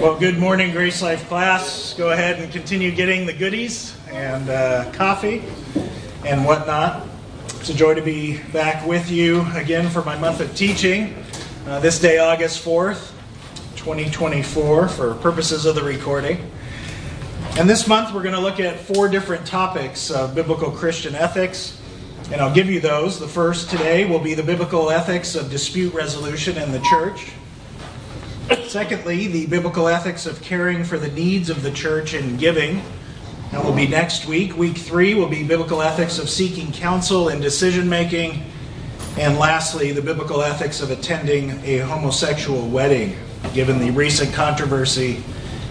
Well, good morning, Grace Life class. Go ahead and continue getting the goodies and coffee and whatnot. It's a joy to be back with you again for my month of teaching. This day, August 4th, 2024, for purposes of the recording. And this month, we're going to look at 4 different topics of biblical Christian ethics. And I'll give you those. The first today will be the biblical ethics of dispute resolution in the church. Secondly, the biblical ethics of caring for the needs of the church and giving. That will be next week. Week 3 will be biblical ethics of seeking counsel and decision making. And lastly, the biblical ethics of attending a homosexual wedding, given the recent controversy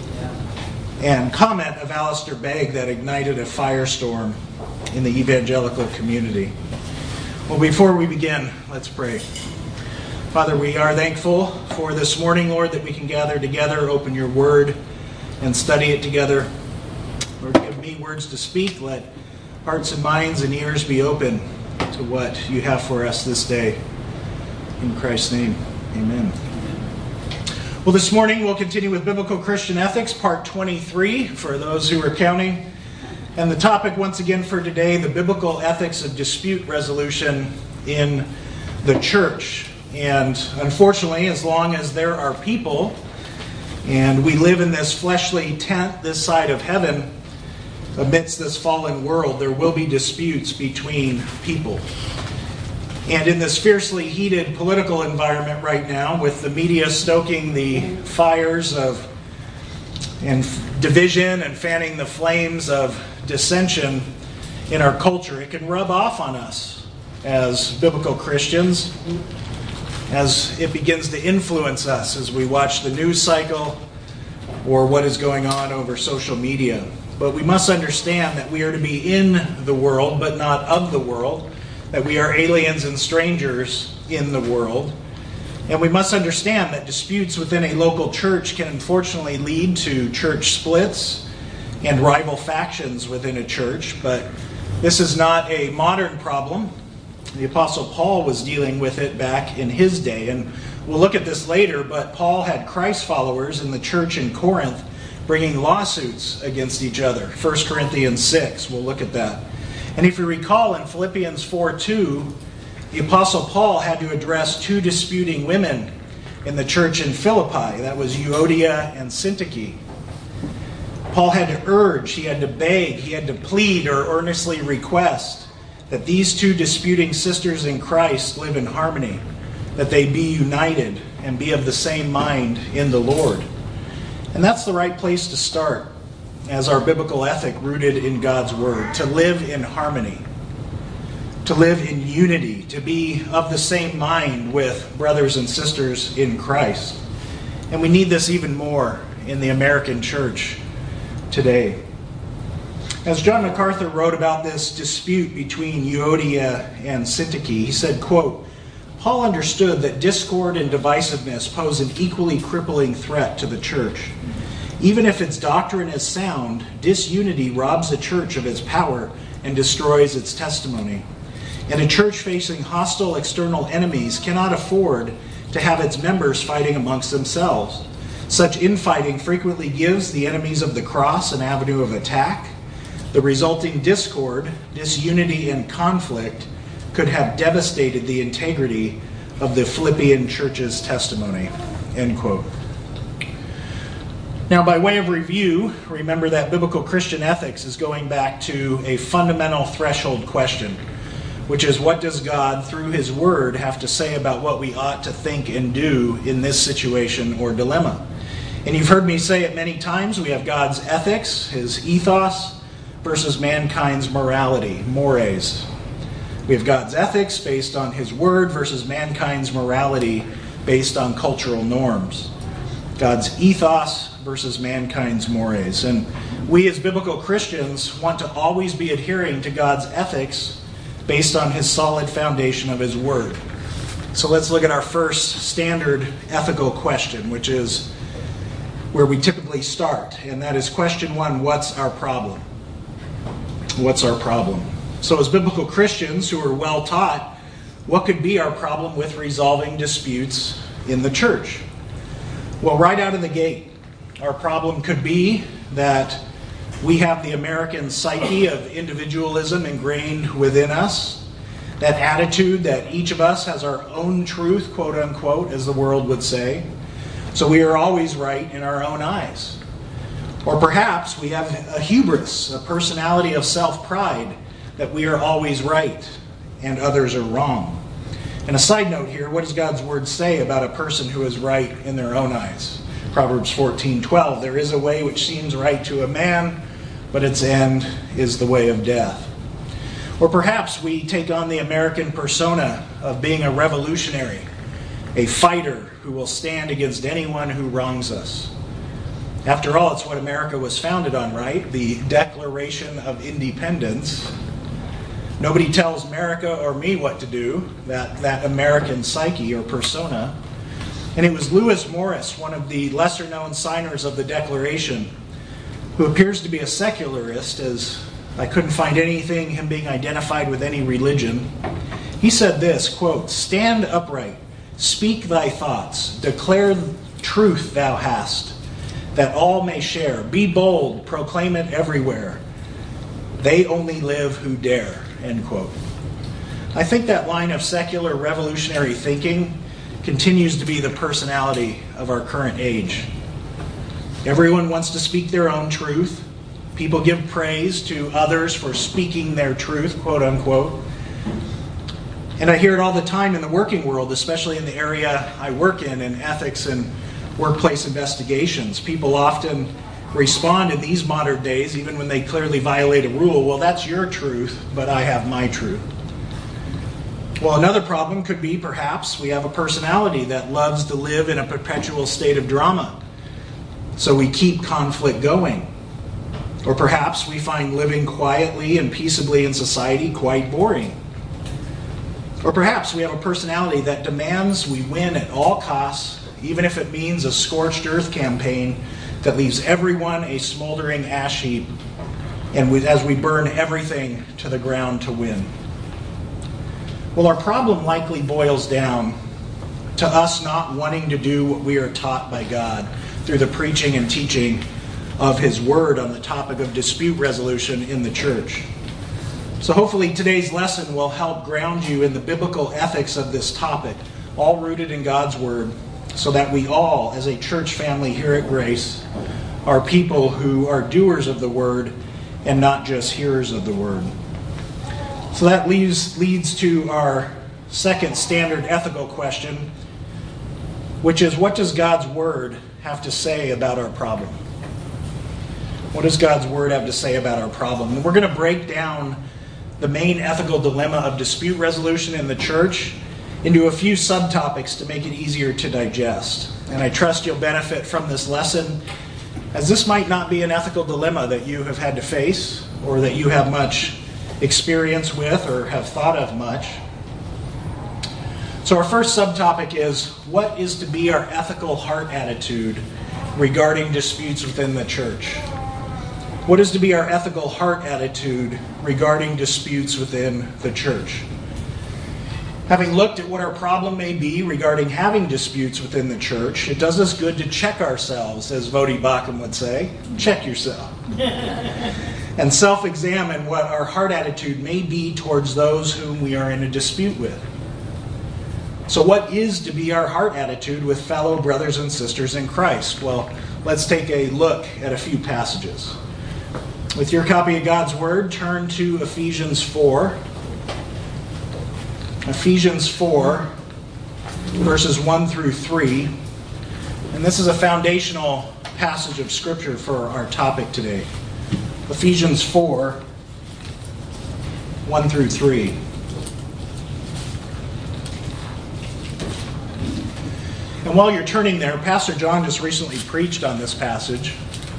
and comment of Alistair Begg that ignited a firestorm in the evangelical community. Well, before we begin, let's pray. Father, we are thankful for this morning, Lord, that we can gather together, open your word, and study it together. Lord, give me words to speak. Let hearts and minds and ears be open to what you have for us this day. In Christ's name, amen. Well, this morning we'll continue with Biblical Christian Ethics, part 23, for those who are counting. And the topic, once again, for today, the biblical ethics of dispute resolution in the church. And unfortunately, as long as there are people, and we live in this fleshly tent this side of heaven, amidst this fallen world, there will be disputes between people. And in this fiercely heated political environment right now, with the media stoking the fires of division and fanning the flames of dissension in our culture, it can rub off on us as biblical Christians, as it begins to influence us as we watch the news cycle or what is going on over social media. But we must understand that we are to be in the world, but not of the world, that we are aliens and strangers in the world. And we must understand that disputes within a local church can unfortunately lead to church splits and rival factions within a church, but this is not a modern problem. The Apostle Paul was dealing with it back in his day, and we'll look at this later, but Paul had Christ followers in the church in Corinth bringing lawsuits against each other. 1 Corinthians 6, we'll look at that. And if you recall in Philippians 4:2, the Apostle Paul had to address 2 disputing women in the church in Philippi. That was Euodia and Syntyche. Paul had to urge, he had to beg, he had to plead or earnestly request that these 2 disputing sisters in Christ live in harmony, that they be united and be of the same mind in the Lord. And that's the right place to start as our biblical ethic rooted in God's Word, to live in harmony, to live in unity, to be of the same mind with brothers and sisters in Christ. And we need this even more in the American church today. As John MacArthur wrote about this dispute between Euodia and Syntyche, he said, quote, "Paul understood that discord and divisiveness pose an equally crippling threat to the church. Even if its doctrine is sound, disunity robs the church of its power and destroys its testimony. And a church facing hostile external enemies cannot afford to have its members fighting amongst themselves. Such infighting frequently gives the enemies of the cross an avenue of attack. The resulting discord, disunity, and conflict could have devastated the integrity of the Philippian church's testimony." End quote. Now, by way of review, remember that biblical Christian ethics is going back to a fundamental threshold question, which is, what does God, through His Word, have to say about what we ought to think and do in this situation or dilemma? And you've heard me say it many times, we have God's ethics, His ethos, versus mankind's morality, mores. We have God's ethics based on His Word versus mankind's morality based on cultural norms. God's ethos versus mankind's mores. And we as biblical Christians want to always be adhering to God's ethics based on His solid foundation of His Word. So let's look at our first standard ethical question, which is where we typically start. And that is question 1, what's our problem? What's our problem? So as biblical Christians who are well taught, what could be our problem with resolving disputes in the church? Well, right out of the gate, Our problem could be that we have the American psyche of individualism ingrained within us, that attitude that each of us has our own truth, quote unquote, as the world would say, so we are always right in our own eyes. Or perhaps we have a hubris, a personality of self-pride, that we are always right and others are wrong. And a side note here, what does God's word say about a person who is right in their own eyes? Proverbs 14:12, there is a way which seems right to a man, but its end is the way of death. Or perhaps we take on the American persona of being a revolutionary, a fighter who will stand against anyone who wrongs us. After all, it's what America was founded on, right? The Declaration of Independence. Nobody tells America or me what to do, that American psyche or persona. And it was Lewis Morris, one of the lesser-known signers of the Declaration, who appears to be a secularist, as I couldn't find him being identified with any religion. He said this, quote, "Stand upright, speak thy thoughts, declare truth thou hast, that all may share. Be bold, proclaim it everywhere. They only live who dare," end quote. I think that line of secular revolutionary thinking continues to be the personality of our current age. Everyone wants to speak their own truth. People give praise to others for speaking their truth, quote unquote. And I hear it all the time in the working world, especially in the area I work in ethics and workplace investigations. People often respond in these modern days, even when they clearly violate a rule, well, that's your truth, but I have my truth. Well, another problem could be perhaps we have a personality that loves to live in a perpetual state of drama, so we keep conflict going. Or perhaps we find living quietly and peaceably in society quite boring. Or perhaps we have a personality that demands we win at all costs, even if it means a scorched earth campaign that leaves everyone a smoldering ash heap, and as we burn everything to the ground to win. Well, our problem likely boils down to us not wanting to do what we are taught by God through the preaching and teaching of His Word on the topic of dispute resolution in the church. So hopefully today's lesson will help ground you in the biblical ethics of this topic, all rooted in God's Word, so that we all, as a church family here at Grace, are people who are doers of the Word and not just hearers of the Word. So that leads to our second standard ethical question, which is, what does God's Word have to say about our problem? What does God's Word have to say about our problem? And we're going to break down the main ethical dilemma of dispute resolution in the church into a few subtopics to make it easier to digest. And I trust you'll benefit from this lesson, as this might not be an ethical dilemma that you have had to face or that you have much experience with or have thought of much. So our first subtopic is, what is to be our ethical heart attitude regarding disputes within the church? What is to be our ethical heart attitude regarding disputes within the church? Having looked at what our problem may be regarding having disputes within the church, it does us good to check ourselves, as Vodi Bakum would say. Check yourself. And self-examine what our heart attitude may be towards those whom we are in a dispute with. So what is to be our heart attitude with fellow brothers and sisters in Christ? Well, let's take a look at a few passages. With your copy of God's Word, turn to Ephesians 4. Ephesians 4, verses 1 through 3. And this is a foundational passage of Scripture for our topic today. Ephesians 4, 1 through 3. And while you're turning there, Pastor John just recently preached on this passage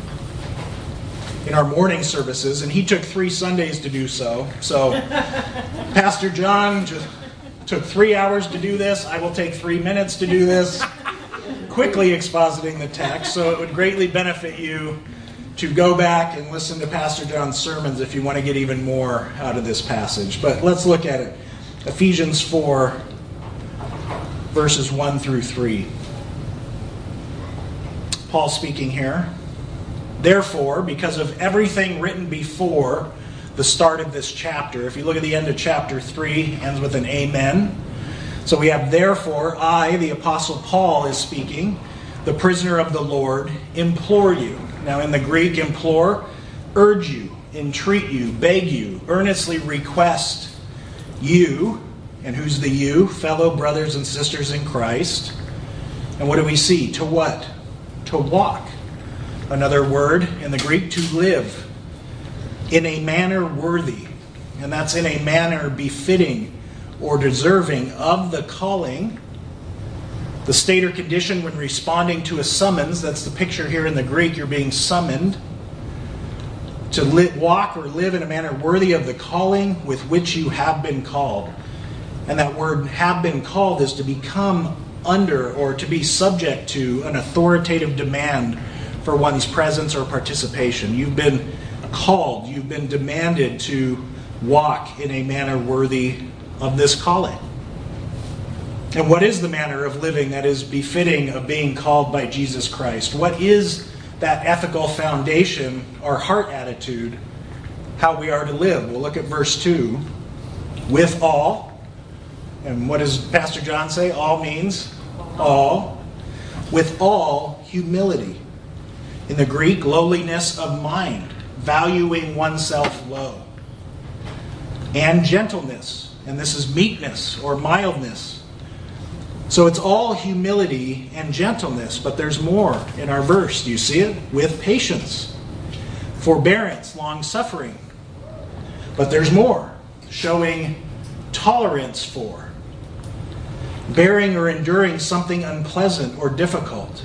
in our morning services, and he took 3 Sundays to do so. So Pastor John just took 3 hours to do this. I will take 3 minutes to do this, quickly expositing the text. So it would greatly benefit you to go back and listen to Pastor John's sermons if you want to get even more out of this passage. But let's look at it. Ephesians 4, verses 1 through 3. Paul speaking here. Therefore, because of everything written before the start of this chapter, if you look at the end of chapter 3, ends with an amen. So we have, therefore, I, the Apostle Paul, is speaking, the prisoner of the Lord, implore you. Now in the Greek, implore, urge you, entreat you, beg you, earnestly request you. And who's the you? Fellow brothers and sisters in Christ. And what do we see? To what? To walk. Another word in the Greek, to live. In a manner worthy. And that's in a manner befitting or deserving of the calling. The state or condition when responding to a summons. That's the picture here in the Greek. You're being summoned. To walk or live in a manner worthy of the calling with which you have been called. And that word have been called is to become under or to be subject to an authoritative demand for one's presence or participation. You've been called, you've been demanded to walk in a manner worthy of this calling. And what is the manner of living that is befitting of being called by Jesus Christ? What is that ethical foundation or heart attitude, how we are to live? We'll look at verse 2. With all. And what does Pastor John say? All means all. With all humility. In the Greek, lowliness of mind, valuing oneself low. And gentleness. And this is meekness or mildness. So it's all humility and gentleness, but there's more in our verse. Do you see it? With patience. Forbearance, long-suffering. But there's more. Showing tolerance for. Bearing or enduring something unpleasant or difficult.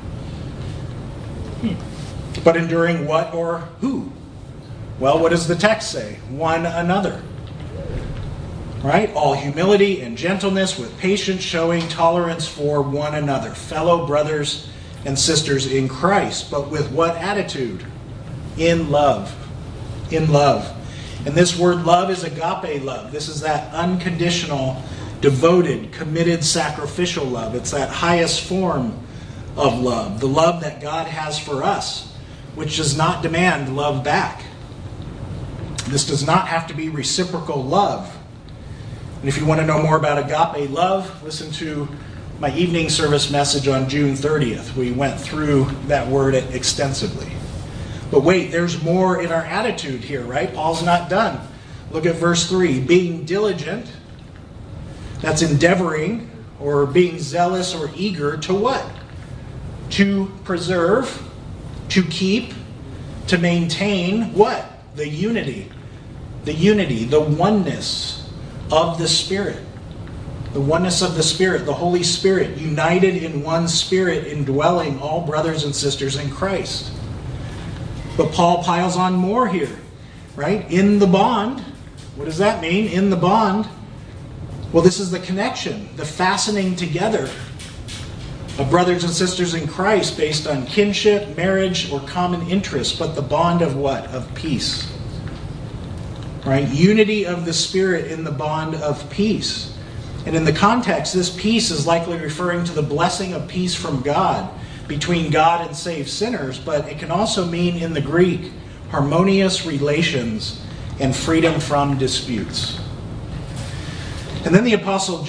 But enduring what or who? Well, what does the text say? One another. Right? All humility and gentleness with patience, showing tolerance for one another. Fellow brothers and sisters in Christ. But with what attitude? In love. In love. And this word love is agape love. This is that unconditional, devoted, committed, sacrificial love. It's that highest form of love. The love that God has for us, which does not demand love back. This does not have to be reciprocal love. And if you want to know more about agape love, listen to my evening service message on June 30th. We went through that word extensively. But wait, there's more in our attitude here, right? Paul's not done. Look at verse 3. Being diligent, that's endeavoring or being zealous or eager to what? To preserve, to keep, to maintain what? The unity. The unity, the oneness of the Spirit. The oneness of the Spirit, the Holy Spirit, united in one Spirit, indwelling all brothers and sisters in Christ. But Paul piles on more here, right? In the bond. What does that mean? In the bond. Well, this is the connection, the fastening together of brothers and sisters in Christ based on kinship, marriage, or common interest. But the bond of what? Of peace. Right? Unity of the Spirit in the bond of peace. And in the context, this peace is likely referring to the blessing of peace from God between God and saved sinners, but it can also mean in the Greek harmonious relations and freedom from disputes. And then the Apostle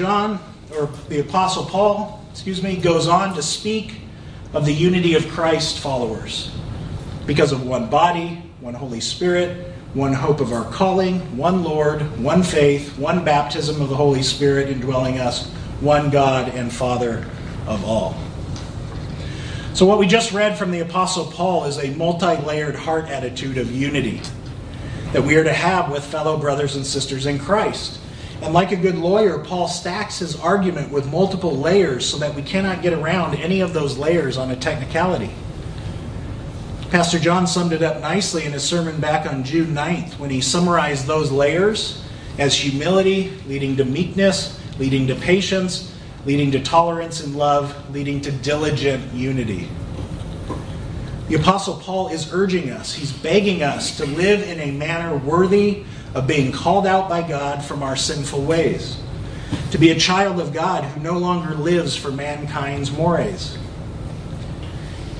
Paul, goes on to speak of the unity of Christ followers because of one body, one Holy Spirit, one hope of our calling, one Lord, one faith, one baptism of the Holy Spirit indwelling us, one God and Father of all. So what we just read from the Apostle Paul is a multi-layered heart attitude of unity that we are to have with fellow brothers and sisters in Christ. And like a good lawyer, Paul stacks his argument with multiple layers so that we cannot get around any of those layers on a technicality. Pastor John summed it up nicely in his sermon back on June 9th when he summarized those layers as humility, leading to meekness, leading to patience, leading to tolerance and love, leading to diligent unity. The Apostle Paul is urging us, he's begging us to live in a manner worthy of being called out by God from our sinful ways, to be a child of God who no longer lives for mankind's mores.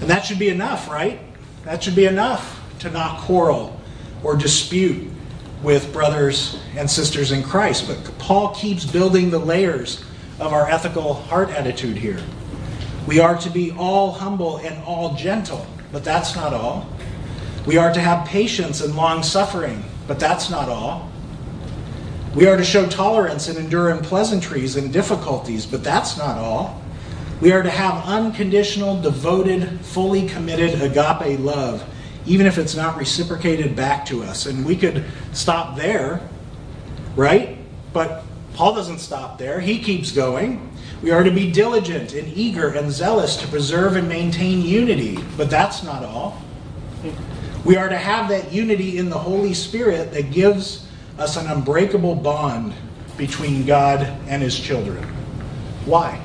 And that should be enough, right? That should be enough to not quarrel or dispute with brothers and sisters in Christ. But Paul keeps building the layers of our ethical heart attitude here. We are to be all humble and all gentle, but that's not all. We are to have patience and long suffering, but that's not all. We are to show tolerance and endure unpleasantries and difficulties, but that's not all. We are to have unconditional, devoted, fully committed agape love, even if it's not reciprocated back to us. And we could stop there, right? But Paul doesn't stop there. He keeps going. We are to be diligent and eager and zealous to preserve and maintain unity, but that's not all. We are to have that unity in the Holy Spirit that gives us an unbreakable bond between God and His children. Why?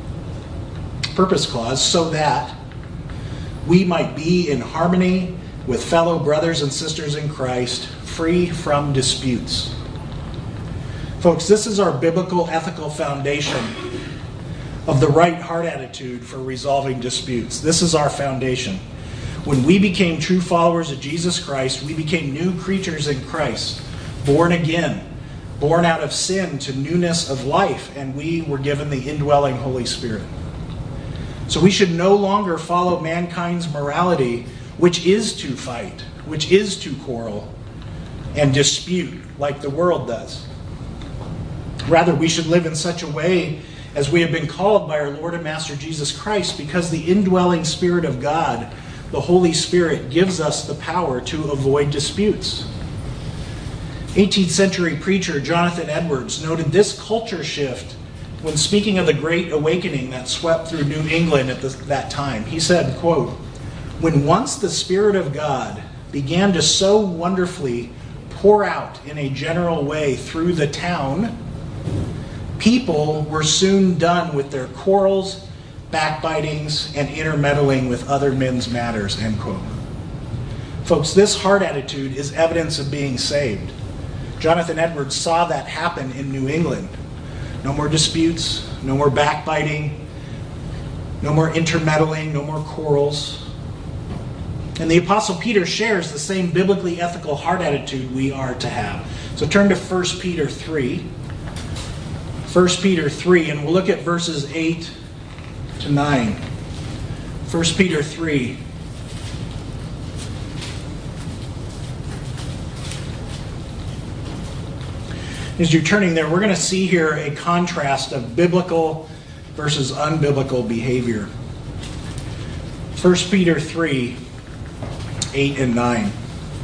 Purpose clause, so that we might be in harmony with fellow brothers and sisters in Christ, free from disputes. Folks, this is our biblical ethical foundation of the right heart attitude for resolving disputes. This is our foundation. When we became true followers of Jesus Christ, we became new creatures in Christ, born again, born out of sin to newness of life, and we were given the indwelling Holy Spirit. So we should no longer follow mankind's morality, which is to fight, which is to quarrel and dispute like the world does. Rather, we should live in such a way as we have been called by our Lord and Master Jesus Christ, because the indwelling Spirit of God, the Holy Spirit, gives us the power to avoid disputes. 18th century preacher Jonathan Edwards noted this culture shift when speaking of the Great Awakening that swept through New England at that time. He said, quote, "When once the Spirit of God began to so wonderfully pour out in a general way through the town, people were soon done with their quarrels, backbitings, and intermeddling with other men's matters," end quote. Folks, this heart attitude is evidence of being saved. Jonathan Edwards saw that happen in New England. No more disputes, no more backbiting, no more intermeddling, no more quarrels. And the Apostle Peter shares the same biblically ethical heart attitude we are to have. So turn to 1 Peter 3. 1 Peter 3, and we'll look at verses 8 to 9. 1 Peter 3. As you're turning there, we're going to see here a contrast of biblical versus unbiblical behavior. 1 Peter 3, 8 and 9.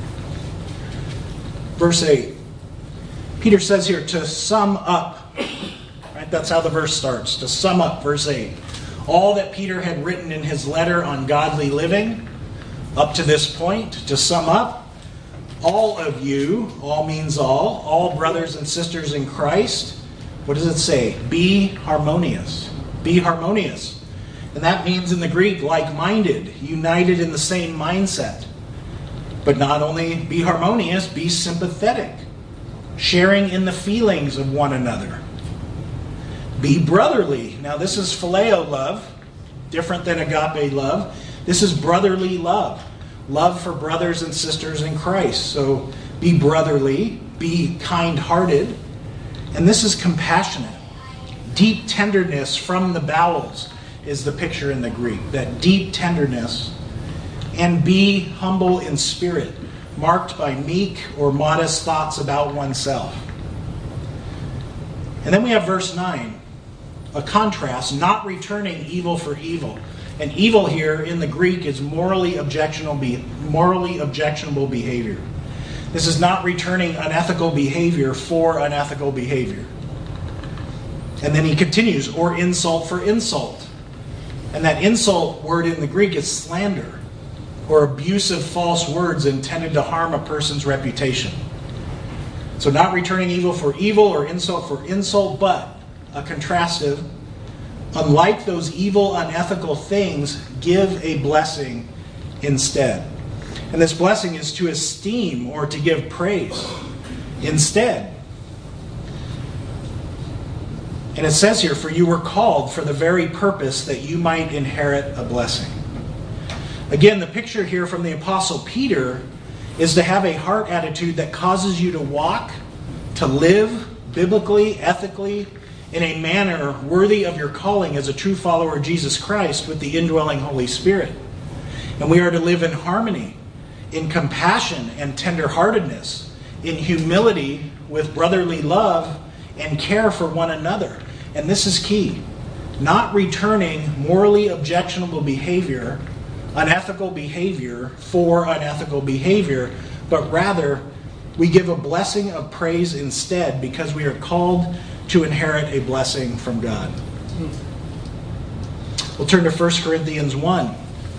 Verse 8. Peter says here, to sum up, right? That's how the verse starts. To sum up, verse 8. All that Peter had written in his letter on godly living, up to this point, to sum up, all of you, all means all brothers and sisters in Christ, what does it say? Be harmonious. Be harmonious. And that means in the Greek, like-minded, united in the same mindset. But not only be harmonious, be sympathetic, sharing in the feelings of one another. Be brotherly. Now this is phileo love, different than agape love. This is brotherly love. Love for brothers and sisters in Christ. So be brotherly, be kind-hearted, and this is compassionate. Deep tenderness from the bowels is the picture in the Greek. That deep tenderness. And be humble in spirit, marked by meek or modest thoughts about oneself. And then we have verse 9, a contrast, not returning evil for evil. And evil here in the Greek is morally objectionable behavior. This is not returning unethical behavior for unethical behavior. And then he continues, or insult for insult. And that insult word in the Greek is slander, or abusive false words intended to harm a person's reputation. So not returning evil for evil or insult for insult, but a contrastive. Unlike those evil, unethical things, give a blessing instead. And this blessing is to esteem or to give praise instead. And it says here, for you were called for the very purpose that you might inherit a blessing. Again, the picture here from the Apostle Peter is to have a heart attitude that causes you to walk, to live biblically, ethically, in a manner worthy of your calling as a true follower of Jesus Christ with the indwelling Holy Spirit. And we are to live in harmony, in compassion and tenderheartedness, in humility with brotherly love and care for one another. And this is key. Not returning morally objectionable behavior, unethical behavior for unethical behavior, but rather we give a blessing of praise instead because we are called to inherit a blessing from God. We'll turn to 1 Corinthians 1.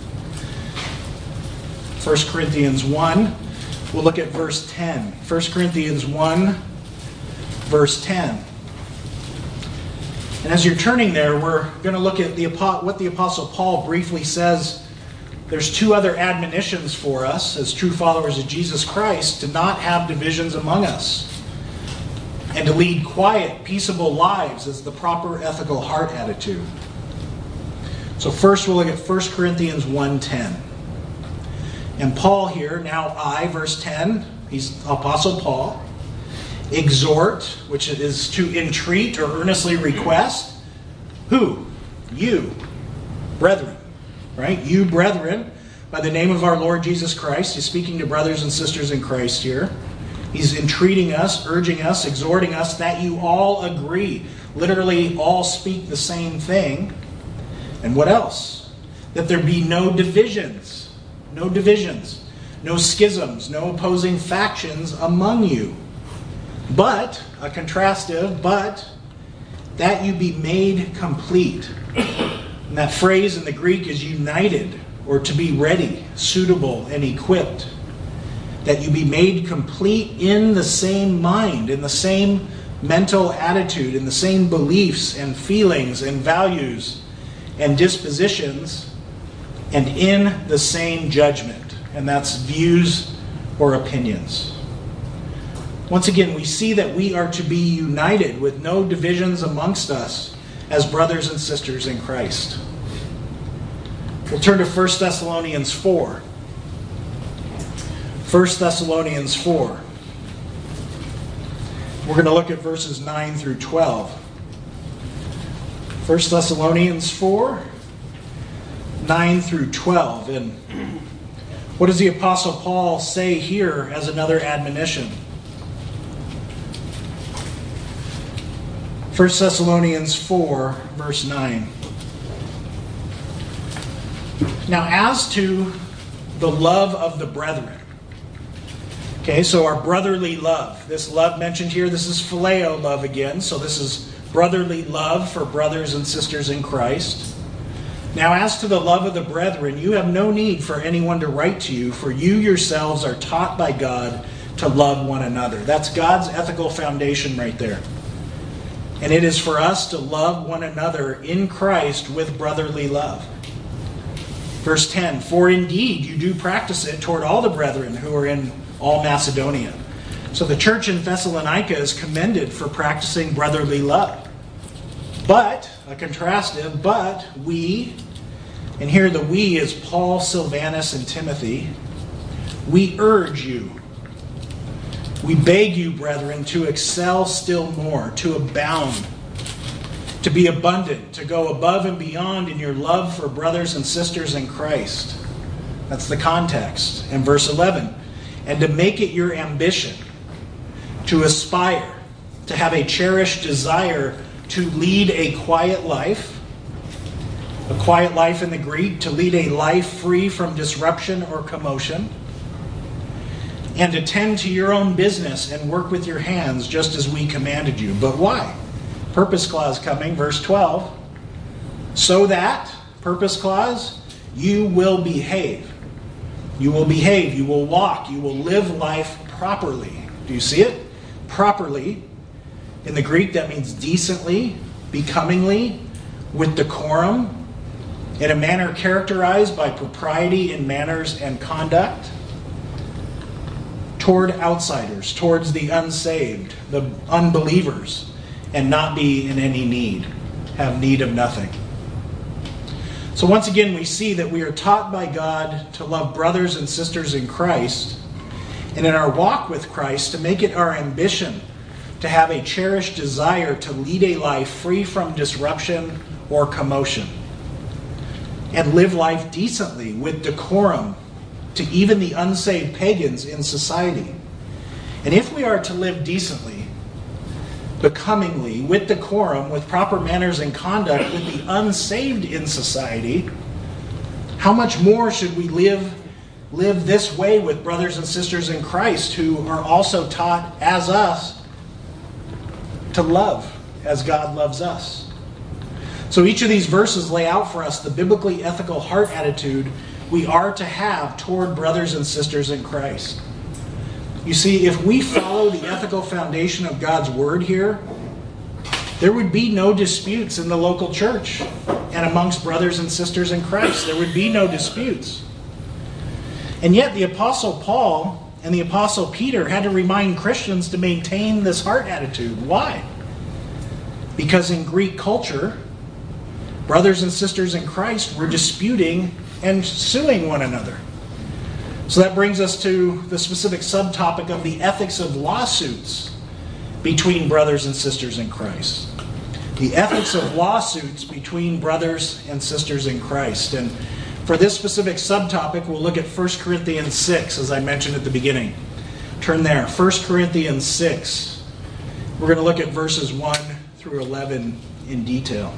1 Corinthians 1, we'll look at verse 10. 1 Corinthians 1, verse 10. And as you're turning there, we're going to look at what the Apostle Paul briefly says. There's two other admonitions for us as true followers of Jesus Christ to not have divisions among us and to lead quiet, peaceable lives as the proper ethical heart attitude. So first we'll look at 1 Corinthians 1:10. And Paul here, now I, verse 10, he's Apostle Paul, exhort, which is to entreat or earnestly request. Who? You, brethren. Right? You, brethren, by the name of our Lord Jesus Christ. He's speaking to brothers and sisters in Christ here. He's entreating us, urging us, exhorting us that you all agree. Literally, all speak the same thing. And what else? That there be no divisions. No divisions. No schisms. No opposing factions among you. But, a contrastive, but, that you be made complete. And that phrase in the Greek is united, or to be ready, suitable, and equipped. That you be made complete in the same mind, in the same mental attitude, in the same beliefs and feelings and values and dispositions, and in the same judgment. And that's views or opinions. Once again, we see that we are to be united with no divisions amongst us as brothers and sisters in Christ. We'll turn to 1 Thessalonians 4. 1 Thessalonians 4. We're going to look at verses 9 through 12. 1 Thessalonians 4, 9 through 12. And what does the Apostle Paul say here as another admonition? 1 Thessalonians 4, verse 9. Now, as to the love of the brethren. Okay, so our brotherly love. This love mentioned here, this is phileo love again. So this is brotherly love for brothers and sisters in Christ. Now, as to the love of the brethren, you have no need for anyone to write to you, for you yourselves are taught by God to love one another. That's God's ethical foundation right there. And it is for us to love one another in Christ with brotherly love. Verse 10, for indeed you do practice it toward all the brethren who are in all Macedonia. So the church in Thessalonica is commended for practicing brotherly love. But, a contrastive, but we, and here the we is Paul, Silvanus, and Timothy, we urge you, we beg you, brethren, to excel still more, to abound, to be abundant, to go above and beyond in your love for brothers and sisters in Christ. That's the context. In verse 11, and to make it your ambition, to aspire, to have a cherished desire to lead a quiet life in the Greek, to lead a life free from disruption or commotion, and to tend to your own business and work with your hands just as we commanded you. But why? Purpose clause coming, verse 12. So that, purpose clause, you will behave. You will behave, you will walk, you will live life properly. Do you see it? Properly. In the Greek, that means decently, becomingly, with decorum, in a manner characterized by propriety in manners and conduct, toward outsiders, towards the unsaved, the unbelievers, and not be in any need, have need of nothing. So once again, we see that we are taught by God to love brothers and sisters in Christ, and in our walk with Christ, to make it our ambition to have a cherished desire to lead a life free from disruption or commotion, and live life decently with decorum to even the unsaved pagans in society. And if we are to live decently, becomingly, with decorum, with proper manners and conduct with the unsaved in society, how much more should we live this way with brothers and sisters in Christ who are also taught as us to love as God loves us? So each of these verses lay out for us the biblically ethical heart attitude we are to have toward brothers and sisters in Christ. You see, if we follow the ethical foundation of God's Word here, there would be no disputes in the local church and amongst brothers and sisters in Christ. There would be no disputes. And yet the Apostle Paul and the Apostle Peter had to remind Christians to maintain this heart attitude. Why? Because in Greek culture, brothers and sisters in Christ were disputing and suing one another. So that brings us to the specific subtopic of the ethics of lawsuits between brothers and sisters in Christ. The ethics of lawsuits between brothers and sisters in Christ. And for this specific subtopic, we'll look at 1 Corinthians 6, as I mentioned at the beginning. Turn there, 1 Corinthians 6. We're going to look at verses 1 through 11 in detail.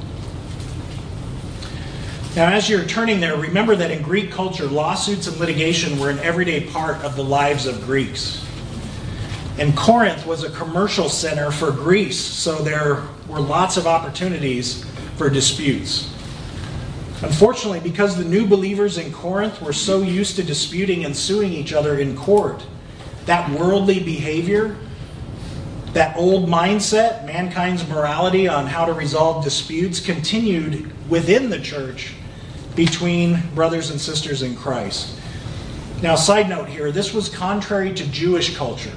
Now, as you're turning there, remember that in Greek culture, lawsuits and litigation were an everyday part of the lives of Greeks. And Corinth was a commercial center for Greece, so there were lots of opportunities for disputes. Unfortunately, because the new believers in Corinth were so used to disputing and suing each other in court, that worldly behavior, that old mindset, mankind's morality on how to resolve disputes, continued within the church between brothers and sisters in Christ. Now, side note here, this was contrary to Jewish culture.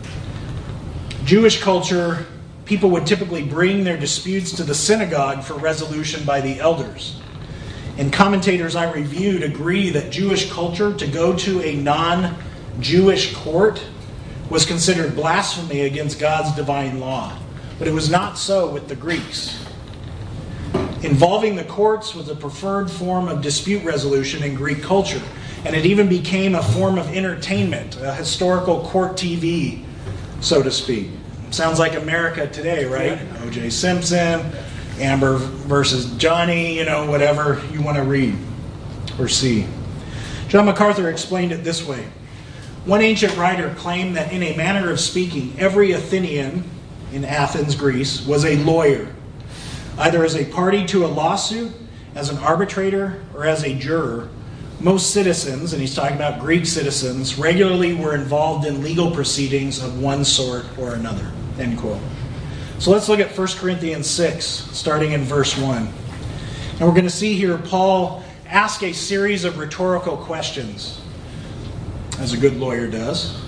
Jewish culture, people would typically bring their disputes to the synagogue for resolution by the elders. And commentators I reviewed agree that Jewish culture, to go to a non-Jewish court, was considered blasphemy against God's divine law. But it was not so with the Greeks. Involving the courts was a preferred form of dispute resolution in Greek culture. And it even became a form of entertainment, a historical court TV, so to speak. Sounds like America today, right? O.J. Simpson, Amber versus Johnny, whatever you want to read or see. John MacArthur explained it this way. One ancient writer claimed that in a manner of speaking, every Athenian in Athens, Greece, was a lawyer, either as a party to a lawsuit, as an arbitrator, or as a juror. Most citizens, and he's talking about Greek citizens, regularly were involved in legal proceedings of one sort or another. End quote. So let's look at 1 Corinthians 6, starting in verse 1. And we're going to see here Paul ask a series of rhetorical questions, as a good lawyer does.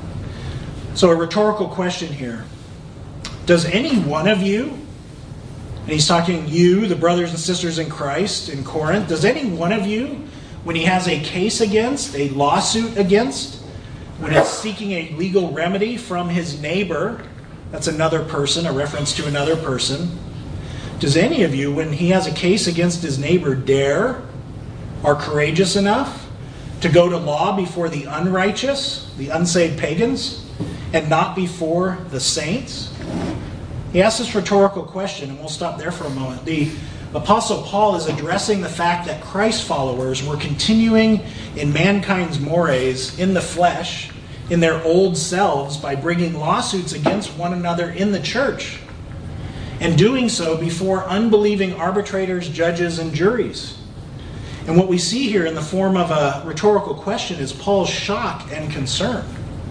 So a rhetorical question here. Does any one of you, and he's talking you, the brothers and sisters in Christ in Corinth, does any one of you, when he has a case against, a lawsuit against, when it's seeking a legal remedy from his neighbor, that's another person, a reference to another person, does any of you, when he has a case against his neighbor, dare or courageous enough to go to law before the unrighteous, the unsaved pagans, and not before the saints? He asks this rhetorical question, and we'll stop there for a moment. The Apostle Paul is addressing the fact that Christ followers were continuing in mankind's mores in the flesh, in their old selves, by bringing lawsuits against one another in the church, and doing so before unbelieving arbitrators, judges, and juries. And what we see here in the form of a rhetorical question is Paul's shock and concern.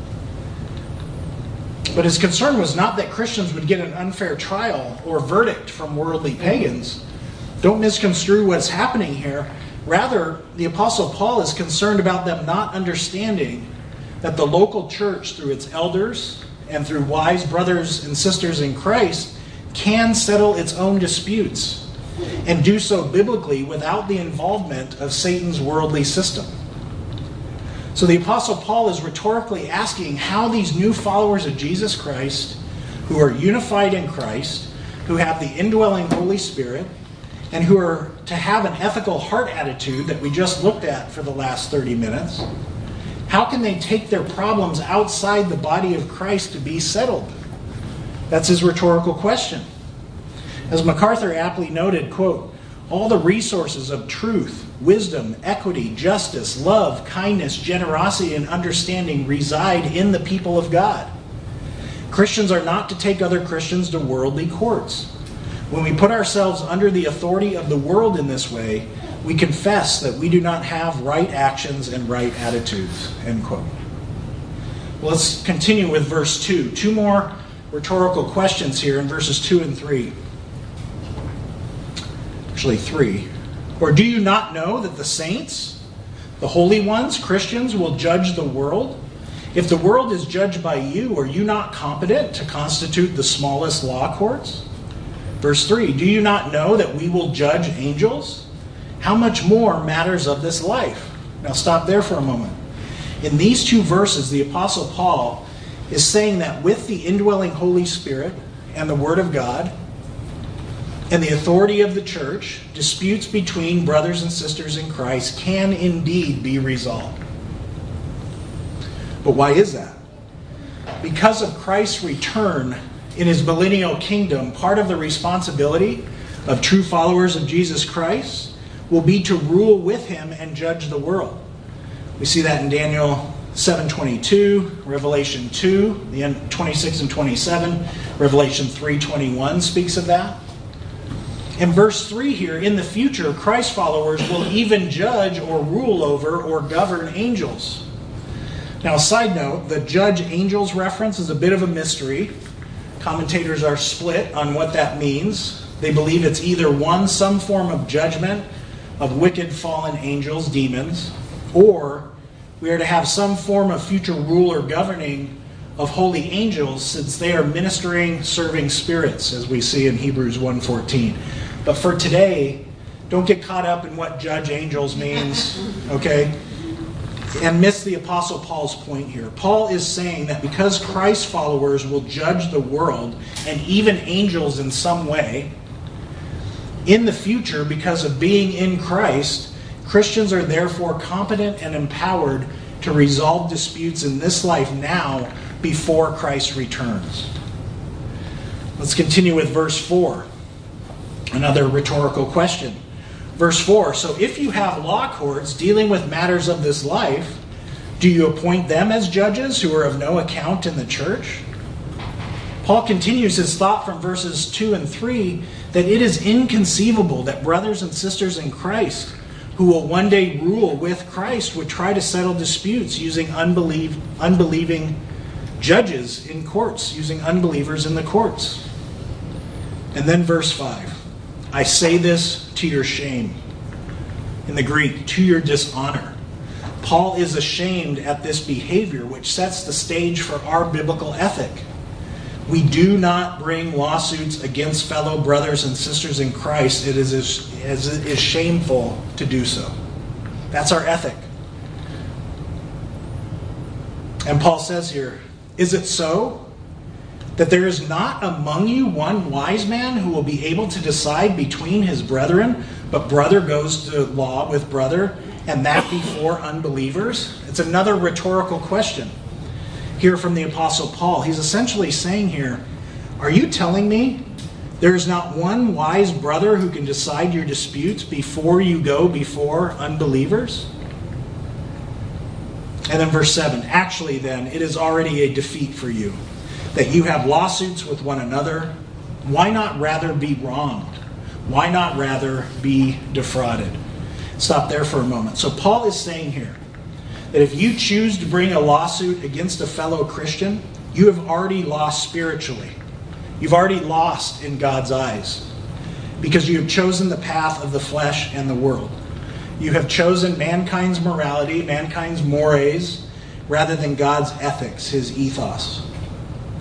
But his concern was not that Christians would get an unfair trial or verdict from worldly pagans. Don't misconstrue what's happening here. Rather, the Apostle Paul is concerned about them not understanding that the local church, through its elders and through wise brothers and sisters in Christ, can settle its own disputes and do so biblically without the involvement of Satan's worldly system. So the Apostle Paul is rhetorically asking how these new followers of Jesus Christ, who are unified in Christ, who have the indwelling Holy Spirit, and who are to have an ethical heart attitude that we just looked at for the last 30 minutes, how can they take their problems outside the body of Christ to be settled? That's his rhetorical question. As MacArthur aptly noted, quote, all the resources of truth, wisdom, equity, justice, love, kindness, generosity, and understanding reside in the people of God. Christians are not to take other Christians to worldly courts. When we put ourselves under the authority of the world in this way, we confess that we do not have right actions and right attitudes, end quote. Well, let's continue with verse 2. Two more rhetorical questions here in verses 2 and 3. Actually, 3. Or do you not know that the saints, the holy ones, Christians, will judge the world? If the world is judged by you, are you not competent to constitute the smallest law courts? Verse 3, do you not know that we will judge angels? How much more matters of this life? Now stop there for a moment. In these two verses, the Apostle Paul is saying that with the indwelling Holy Spirit and the Word of God and the authority of the church, disputes between brothers and sisters in Christ can indeed be resolved. But why is that? Because of Christ's return in his millennial kingdom, part of the responsibility of true followers of Jesus Christ will be to rule with him and judge the world. We see that in Daniel 7:22, Revelation 2, the end 26 and 27, Revelation 3:21 speaks of that. In verse 3 here, in the future, Christ followers will even judge or rule over or govern angels. Now, a side note, the judge angels reference is a bit of a mystery. Commentators are split on what that means. They believe it's either one, some form of judgment of wicked fallen angels, demons, or we are to have some form of future rule or governing of holy angels, since they are ministering, serving spirits, as we see in Hebrews 1:14. But for today, don't get caught up in what judge angels means, okay? And miss the Apostle Paul's point here. Paul is saying that because Christ followers will judge the world and even angels in some way, in the future, because of being in Christ, Christians are therefore competent and empowered to resolve disputes in this life now before Christ returns. Let's continue with verse 4. Another rhetorical question. Verse 4, so if you have law courts dealing with matters of this life, do you appoint them as judges who are of no account in the church? Paul continues his thought from verses 2 and 3 that it is inconceivable that brothers and sisters in Christ who will one day rule with Christ would try to settle disputes using unbelieving judges in courts, using unbelievers in the courts. And then verse 5. I say this to your shame. In the Greek, to your dishonor. Paul is ashamed at this behavior, which sets the stage for our biblical ethic. We do not bring lawsuits against fellow brothers and sisters in Christ. It is shameful to do so. That's our ethic. And Paul says here, is it so that there is not among you one wise man who will be able to decide between his brethren, but brother goes to law with brother, and that before unbelievers? It's another rhetorical question here from the Apostle Paul. He's essentially saying here, are you telling me there is not one wise brother who can decide your disputes before you go before unbelievers? And then verse 7, actually then, it is already a defeat for you that you have lawsuits with one another. Why not rather be wronged? Why not rather be defrauded? Stop there for a moment. So Paul is saying here that if you choose to bring a lawsuit against a fellow Christian, you have already lost spiritually. You've already lost in God's eyes because you have chosen the path of the flesh and the world. You have chosen mankind's morality, mankind's mores, rather than God's ethics, his ethos.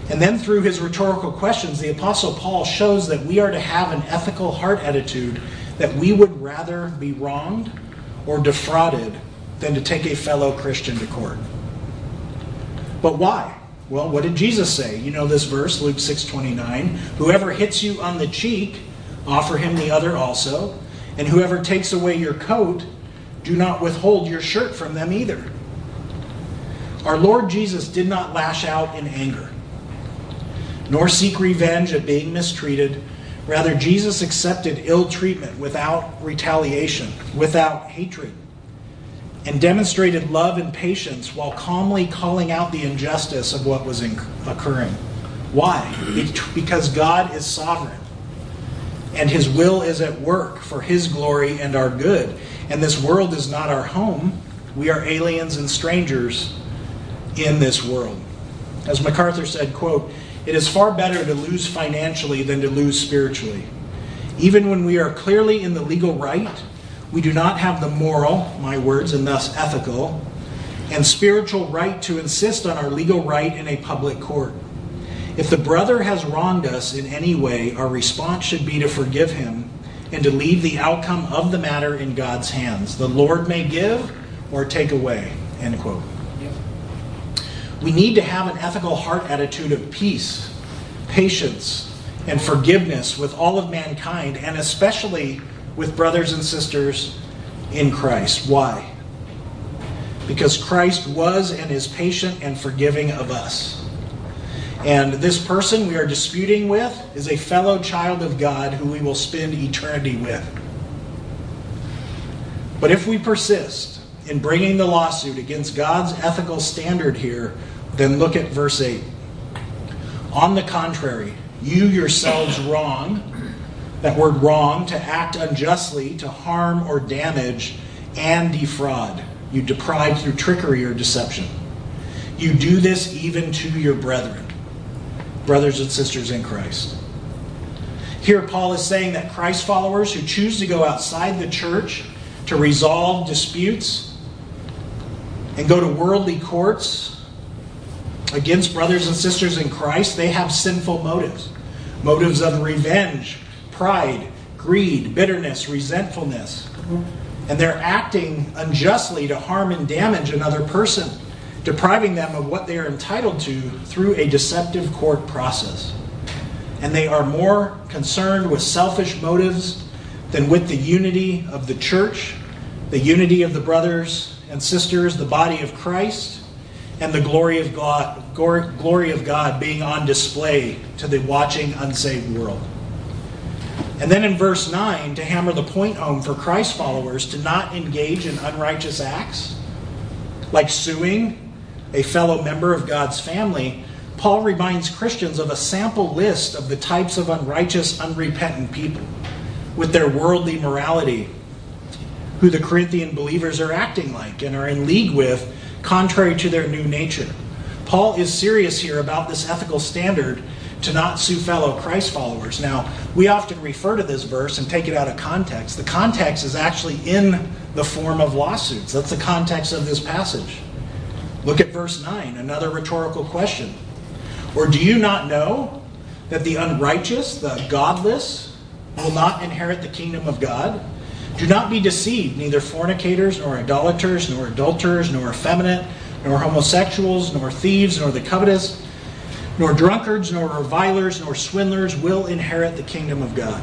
And then through his rhetorical questions, the Apostle Paul shows that we are to have an ethical heart attitude that we would rather be wronged or defrauded than to take a fellow Christian to court. But why? Well, what did Jesus say? You know this verse, Luke 6:29. Whoever hits you on the cheek, offer him the other also. And whoever takes away your coat, do not withhold your shirt from them either. Our Lord Jesus did not lash out in anger, nor seek revenge at being mistreated. Rather, Jesus accepted ill treatment without retaliation, without hatred, and demonstrated love and patience while calmly calling out the injustice of what was occurring. Why? Because God is sovereign, and his will is at work for his glory and our good. And this world is not our home. We are aliens and strangers in this world. As MacArthur said, quote, "It is far better to lose financially than to lose spiritually. Even when we are clearly in the legal right, we do not have the moral," my words, and thus ethical, "and spiritual right to insist on our legal right in a public court. If the brother has wronged us in any way, our response should be to forgive him and to leave the outcome of the matter in God's hands. The Lord may give or take away," end quote. We need to have an ethical heart attitude of peace, patience, and forgiveness with all of mankind, and especially with brothers and sisters in Christ. Why? Because Christ was and is patient and forgiving of us. And this person we are disputing with is a fellow child of God who we will spend eternity with. But if we persist in bringing the lawsuit against God's ethical standard here, then look at verse 8. "On the contrary, you yourselves wrong," that word wrong, to act unjustly, to harm or damage, and defraud. You deprive through trickery or deception. You do this even to your brethren, brothers and sisters in Christ. Here Paul is saying that Christ followers who choose to go outside the church to resolve disputes and go to worldly courts against brothers and sisters in Christ, they have sinful motives. Motives of revenge, pride, greed, bitterness, resentfulness. And they're acting unjustly to harm and damage another person, depriving them of what they are entitled to through a deceptive court process. And they are more concerned with selfish motives than with the unity of the church, the unity of the brothers and sisters, the body of Christ, and the glory of God being on display to the watching unsaved world. And then in verse 9, to hammer the point home for Christ followers to not engage in unrighteous acts, like suing a fellow member of God's family, Paul reminds Christians of a sample list of the types of unrighteous, unrepentant people with their worldly morality, who the Corinthian believers are acting like and are in league with, contrary to their new nature. Paul is serious here about this ethical standard to not sue fellow Christ followers. Now, we often refer to this verse and take it out of context. The context is actually in the form of lawsuits. That's the context of this passage. Look at verse 9, another rhetorical question. "Or do you not know that the unrighteous, the godless, will not inherit the kingdom of God? Do not be deceived, neither fornicators, nor idolaters, nor adulterers, nor effeminate, nor homosexuals, nor thieves, nor the covetous, nor drunkards, nor revilers, nor swindlers will inherit the kingdom of God."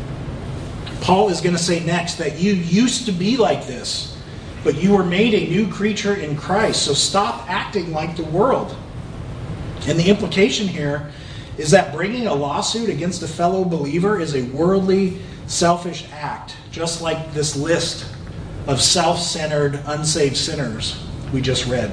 Paul is going to say next that you used to be like this, but you were made a new creature in Christ, so stop acting like the world. And the implication here is that bringing a lawsuit against a fellow believer is a worldly, selfish act, just like this list of self-centered, unsaved sinners we just read.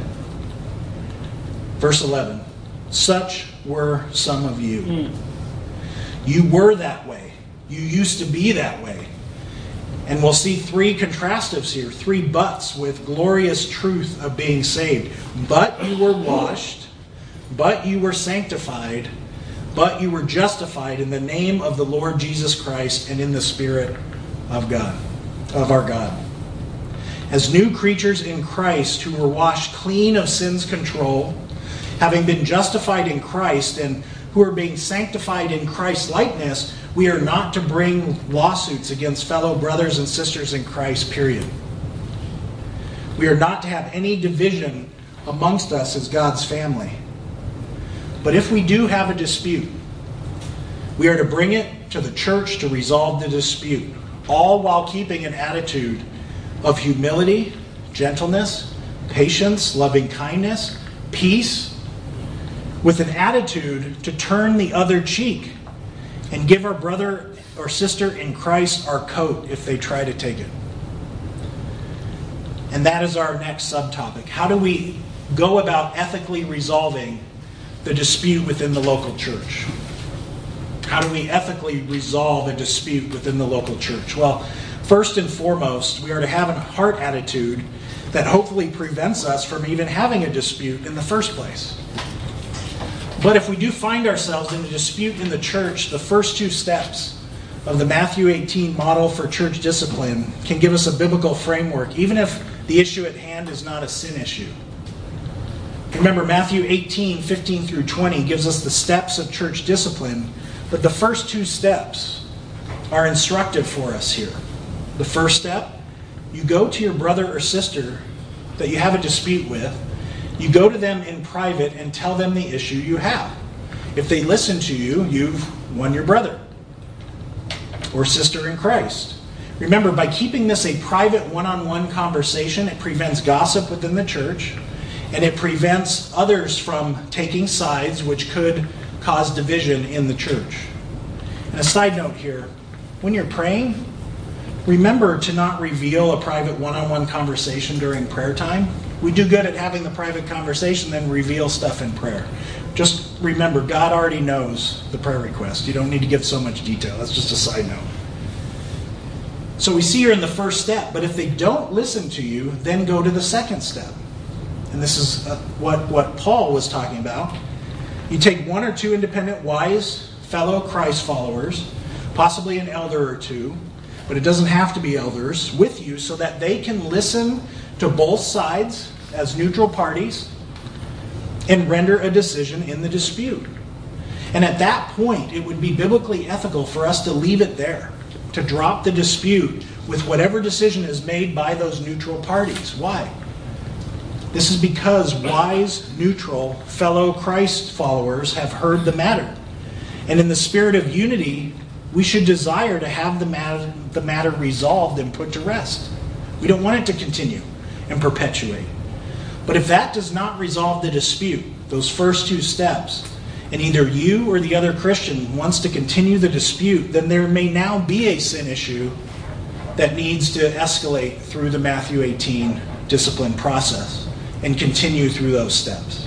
Verse 11, "Such were some of you." You were that way. You used to be that way. And we'll see three contrastives here, three buts with glorious truth of being saved. But you were washed, but you were sanctified, but you were justified in the name of the Lord Jesus Christ and in the Spirit of God, of our God. As new creatures in Christ who were washed clean of sin's control Having been justified in Christ and who are being sanctified in Christ's likeness, we are not to bring lawsuits against fellow brothers and sisters in Christ, period. We are not to have any division amongst us as God's family. But if we do have a dispute, we are to bring it to the church to resolve the dispute, all while keeping an attitude of humility, gentleness, patience, loving kindness, peace, with an attitude to turn the other cheek and give our brother or sister in Christ our coat if they try to take it. And that is our next subtopic. How do we go about ethically resolving the dispute within the local church? How do we ethically resolve a dispute within the local church? Well, first and foremost, we are to have a heart attitude that hopefully prevents us from even having a dispute in the first place. But if we do find ourselves in a dispute in the church, the first two steps of the Matthew 18 model for church discipline can give us a biblical framework, even if the issue at hand is not a sin issue. Remember, Matthew 18, 15 through 20 gives us the steps of church discipline, but the first two steps are instructive for us here. The first step, you go to your brother or sister that you have a dispute with. You go to them in private and tell them the issue you have. If they listen to you, you've won your brother or sister in Christ. Remember, by keeping this a private one-on-one conversation, it prevents gossip within the church, and it prevents others from taking sides, which could cause division in the church. And a side note here, when you're praying, remember to not reveal a private one-on-one conversation during prayer time. We do good at having the private conversation, then reveal stuff in prayer. Just remember, God already knows the prayer request. You don't need to give so much detail. That's just a side note. So we see here in the first step, but if they don't listen to you, then go to the second step. And this is what Paul was talking about. You take one or two independent, wise, fellow Christ followers, possibly an elder or two, but it doesn't have to be elders, with you so that they can listen to both sides as neutral parties and render a decision in the dispute. And at that point, it would be biblically ethical for us to leave it there, to drop the dispute with whatever decision is made by those neutral parties. Why? This is because wise, neutral, fellow Christ followers have heard the matter. And in the spirit of unity, we should desire to have the matter resolved and put to rest. We don't want it to continue and perpetuate. But if that does not resolve the dispute, those first two steps, and either you or the other Christian wants to continue the dispute, then there may now be a sin issue that needs to escalate through the Matthew 18 discipline process and continue through those steps.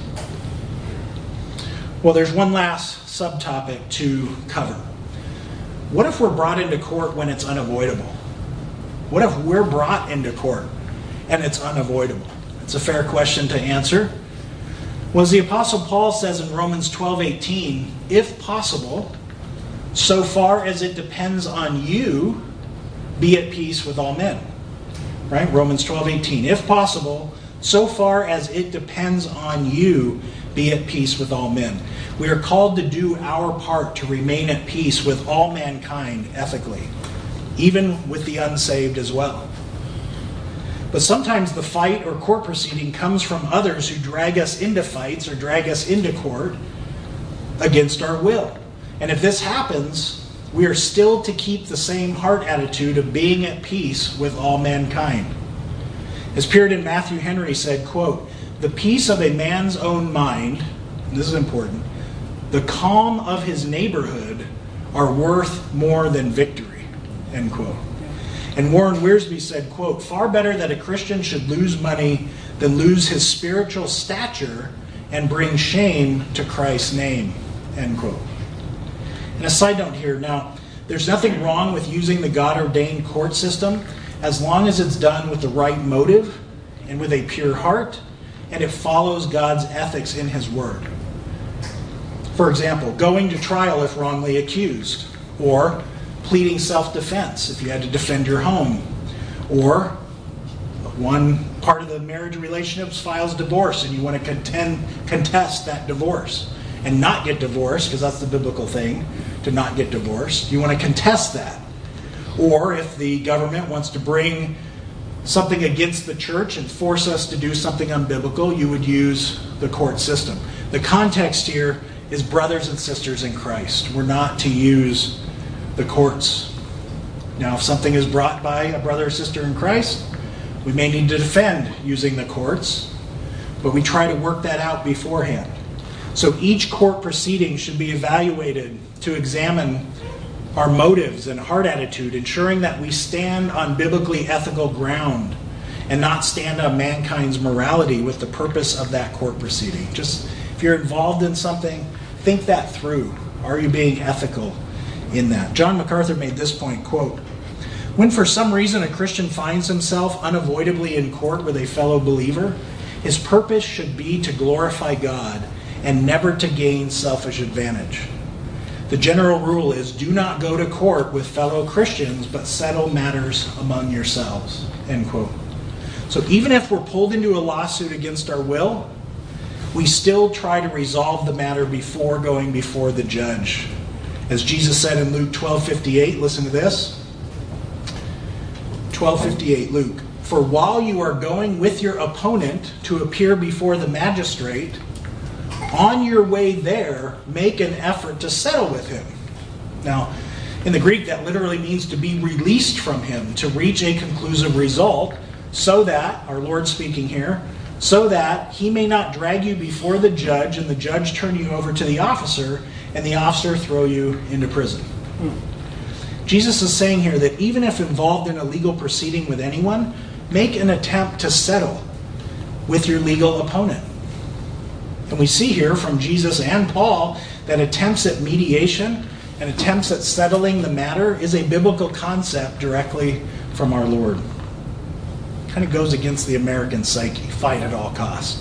Well, there's one last subtopic to cover. What if we're brought into court when it's unavoidable? What if we're brought into court and it's unavoidable? It's a fair question to answer. Well, as the Apostle Paul says in Romans 12:18, if possible, so far as it depends on you, be at peace with all men. Right? Romans 12:18. If possible, so far as it depends on you, be at peace with all men. We are called to do our part to remain at peace with all mankind ethically, even with the unsaved as well. But sometimes the fight or court proceeding comes from others who drag us into fights or drag us into court against our will. And if this happens, we are still to keep the same heart attitude of being at peace with all mankind. As Puritan Matthew Henry said, quote, "The peace of a man's own mind," and this is important, "the calm of his neighborhood are worth more than victory," end quote. And Warren Wiersbe said, quote, "Far better that a Christian should lose money than lose his spiritual stature and bring shame to Christ's name," end quote. And a side note here, now, there's nothing wrong with using the God-ordained court system as long as it's done with the right motive and with a pure heart, and it follows God's ethics in His Word. For example, going to trial if wrongly accused, or pleading self-defense if you had to defend your home, or one part of the marriage relationships files divorce and you want to contest that divorce and not get divorced, because that's the biblical thing, to not get divorced. You want to contest that. Or if the government wants to bring something against the church and force us to do something unbiblical, you would use the court system. The context here is brothers and sisters in Christ. We're not to use the courts. Now, if something is brought by a brother or sister in Christ, we may need to defend using the courts, but we try to work that out beforehand. So each court proceeding should be evaluated to examine our motives and heart attitude, ensuring that we stand on biblically ethical ground and not stand on mankind's morality with the purpose of that court proceeding. Just if you're involved in something, think that through. Are you being ethical in that? John MacArthur made this point, quote, "When for some reason a Christian finds himself unavoidably in court with a fellow believer, his purpose should be to glorify God and never to gain selfish advantage. The general rule is, do not go to court with fellow Christians, but settle matters among yourselves." End quote. So even if we're pulled into a lawsuit against our will, we still try to resolve the matter before going before the judge. As Jesus said in Luke 12:58, listen to this. 12:58, Luke. "For while you are going with your opponent to appear before the magistrate, on your way there, make an effort to settle with him." Now, in the Greek, that literally means to be released from him, to reach a conclusive result, so that, our Lord speaking here, so that he may not drag you before the judge and the judge turn you over to the officer and the officer throw you into prison. Jesus is saying here that even if involved in a legal proceeding with anyone, make an attempt to settle with your legal opponent. And we see here from Jesus and Paul that attempts at mediation and attempts at settling the matter is a biblical concept directly from our Lord. Kind of goes against the American psyche, fight at all costs.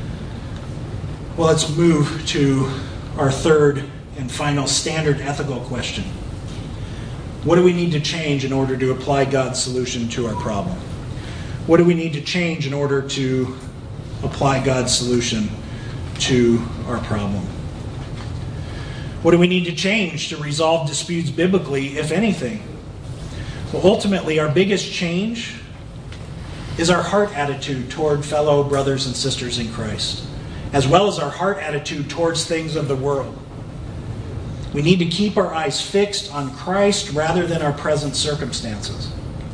Well, let's move to our third and final standard ethical question. What do we need to change in order to apply God's solution to our problem? What do we need to change in order to apply God's solution to our problem? What do we need to change to resolve disputes biblically, if anything? Well, ultimately, our biggest change is our heart attitude toward fellow brothers and sisters in Christ, as well as our heart attitude towards things of the world. We need to keep our eyes fixed on Christ rather than our present circumstances.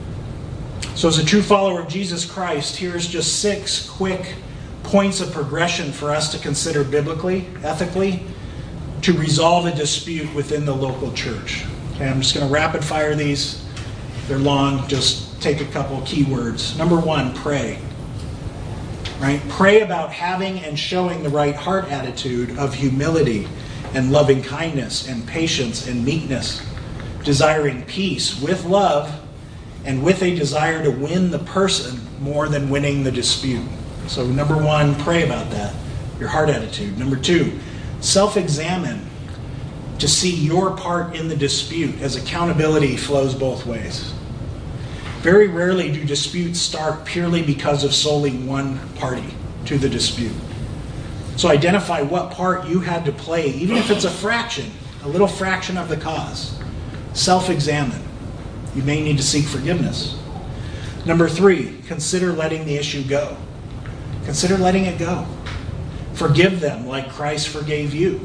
So as a true follower of Jesus Christ, here's just 6 quick points of progression for us to consider biblically, ethically, to resolve a dispute within the local church. Okay, I'm just going to rapid fire these. They're long, just take a couple key words. Number 1, pray. Right? Pray about having and showing the right heart attitude of humility and loving kindness and patience and meekness, desiring peace with love and with a desire to win the person more than winning the dispute. So number 1, pray about that, your heart attitude. Number 2, self-examine to see your part in the dispute, as accountability flows both ways. Very rarely do disputes start purely because of solely one party to the dispute. So identify what part you had to play, even if it's a little fraction of the cause. Self-examine. You may need to seek forgiveness. Number 3, consider letting the issue go. Consider letting it go. Forgive them like Christ forgave you.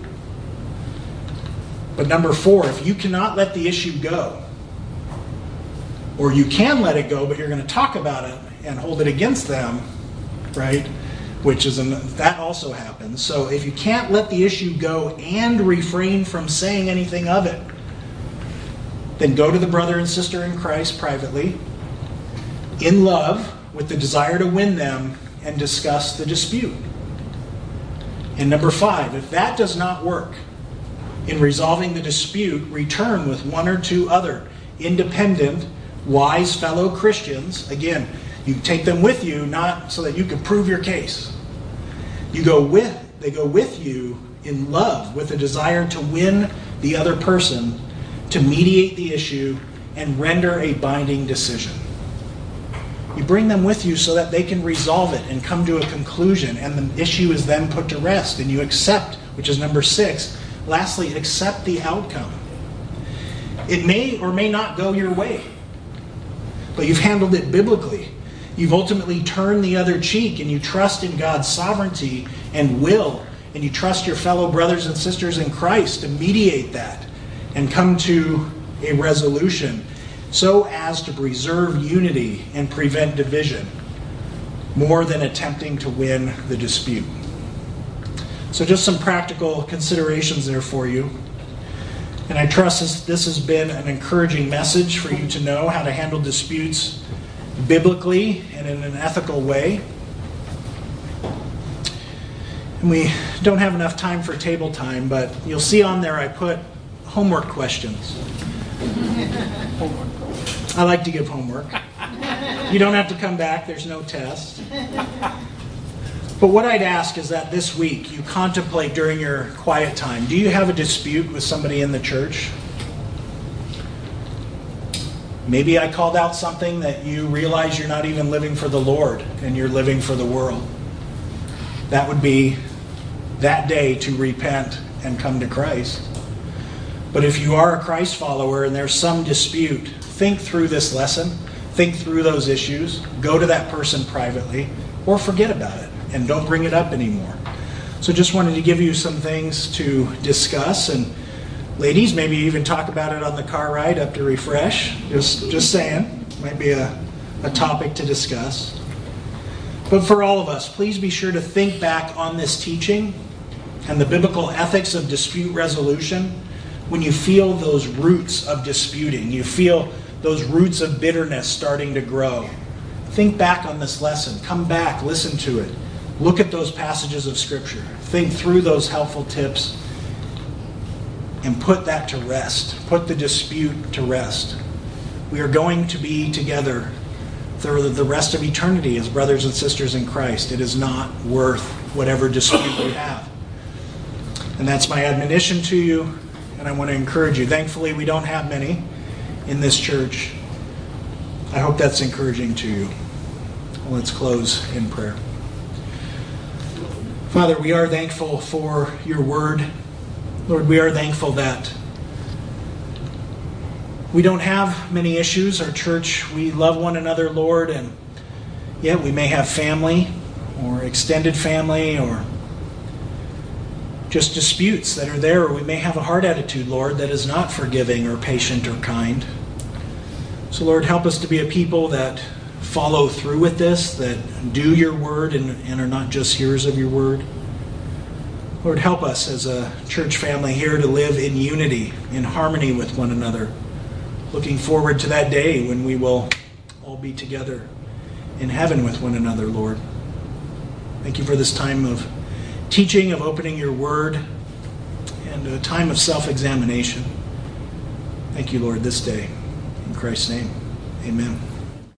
But number 4, if you cannot let the issue go, or you can let it go, but you're going to talk about it and hold it against them, right? That also happens. So if you can't let the issue go and refrain from saying anything of it, then go to the brother and sister in Christ privately, in love, with the desire to win them, and discuss the dispute. And number 5, if that does not work, in resolving the dispute, return with 1 or 2 other independent, wise fellow Christians. Again, you take them with you, not so that you can prove your case. They go with you in love, with a desire to win the other person, to mediate the issue, and render a binding decision. You bring them with you so that they can resolve it and come to a conclusion, and the issue is then put to rest, and you accept, which is number 6. Lastly, accept the outcome. It may or may not go your way, but you've handled it biblically. You've ultimately turned the other cheek, and you trust in God's sovereignty and will, and you trust your fellow brothers and sisters in Christ to mediate that and come to a resolution so as to preserve unity and prevent division more than attempting to win the dispute. So just some practical considerations there for you. And I trust this has been an encouraging message for you to know how to handle disputes biblically and in an ethical way. And we don't have enough time for table time, but you'll see on there I put homework questions. I like to give homework. You don't have to come back. There's no test. But what I'd ask is that this week you contemplate during your quiet time. Do you have a dispute with somebody in the church? Maybe I called out something that you realize you're not even living for the Lord and you're living for the world. That would be that day to repent and come to Christ. But if you are a Christ follower and there's some dispute, think through this lesson. Think through those issues. Go to that person privately or forget about it and don't bring it up anymore. So just wanted to give you some things to discuss. And ladies, maybe even talk about it on the car ride up to Refresh. Just saying. Might be a topic to discuss. But for all of us, please be sure to think back on this teaching and the biblical ethics of dispute resolution when you feel those roots of disputing. You feel those roots of bitterness starting to grow. Think back on this lesson. Come back, listen to it. Look at those passages of Scripture. Think through those helpful tips and put that to rest. Put the dispute to rest. We are going to be together for the rest of eternity as brothers and sisters in Christ. It is not worth whatever dispute you have. And that's my admonition to you, and I want to encourage you. Thankfully, we don't have many in this church. I hope that's encouraging to you. Let's close in prayer. Father, we are thankful for your word. Lord, we are thankful that we don't have many issues. Our church, we love one another, Lord, and yet we may have family or extended family or just disputes that are there, or we may have a heart attitude, Lord, that is not forgiving or patient or kind. So, Lord, help us to be a people that follow through with this, that do your word and are not just hearers of your word. Lord, help us as a church family here to live in unity, in harmony with one another. Looking forward to that day when we will all be together in heaven with one another, Lord. Thank you for this time of teaching, of opening your word, and a time of self-examination. Thank you, Lord, this day. In Christ's name, amen.